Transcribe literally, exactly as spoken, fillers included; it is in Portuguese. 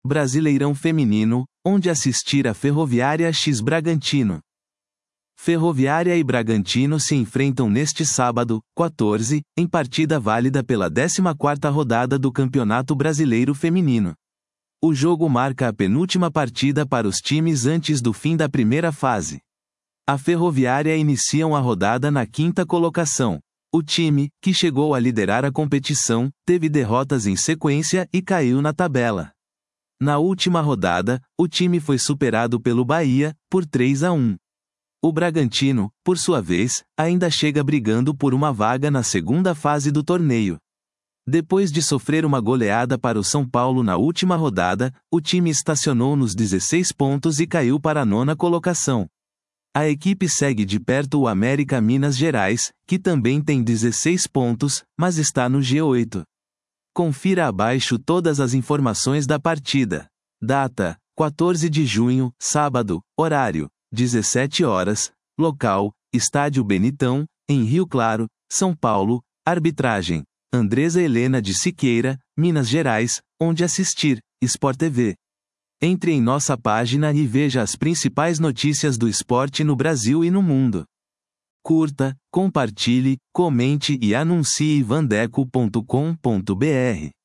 Brasileirão Feminino, onde assistir a Ferroviária x Bragantino. Ferroviária e Bragantino se enfrentam neste sábado, quatorze, em partida válida pela décima quarta rodada do Campeonato Brasileiro Feminino. O jogo marca a penúltima partida para os times antes do fim da primeira fase. A Ferroviária inicia a rodada na quinta colocação. O time, que chegou a liderar a competição, teve derrotas em sequência e caiu na tabela. Na última rodada, o time foi superado pelo Bahia, por três a um. O Bragantino, por sua vez, ainda chega brigando por uma vaga na segunda fase do torneio. Depois de sofrer uma goleada para o São Paulo na última rodada, o time estacionou nos dezesseis pontos e caiu para a nona colocação. A equipe segue de perto o América Minas Gerais, que também tem dezesseis pontos, mas está no G oito. Confira abaixo todas as informações da partida. Data: quatorze de junho, sábado, horário: dezessete horas, local: Estádio Benitão, em Rio Claro, São Paulo, arbitragem: Andresa Helena de Siqueira, Minas Gerais, onde assistir: Sport T V. Entre em nossa página e veja as principais notícias do esporte no Brasil e no mundo. Curta, compartilhe, comente e anuncie vandeco ponto com ponto br.